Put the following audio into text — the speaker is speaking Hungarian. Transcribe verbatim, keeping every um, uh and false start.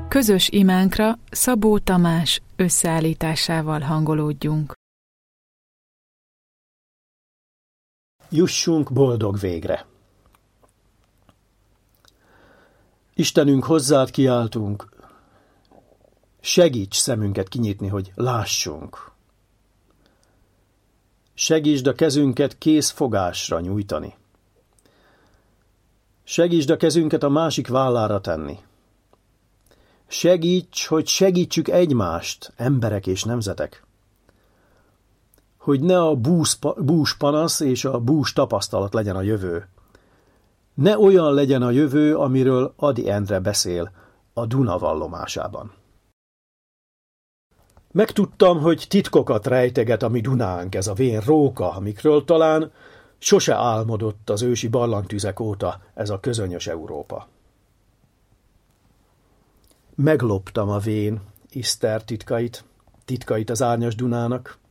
Közös imánkra Szabó Tamás összeállításával hangolódjunk. Jussunk boldog végre! Istenünk, hozzád kiáltunk, segíts szemünket kinyitni, hogy lássunk. Segítsd a kezünket kész fogásra nyújtani. Segítsd a kezünket a másik vállára tenni. Segíts, hogy segítsük egymást, emberek és nemzetek. Hogy ne a bús, bús panasz és a bús tapasztalat legyen a jövő. Ne olyan legyen a jövő, amiről Ady Endre beszél a Duna vallomásában. Megtudtam, hogy titkokat rejteget a mi Dunánk, ez a vén róka, amikről talán sose álmodott az ősi barlangtüzek óta ez a közönyös Európa. Megloptam a vén Iszter titkait, titkait az árnyas Dunának,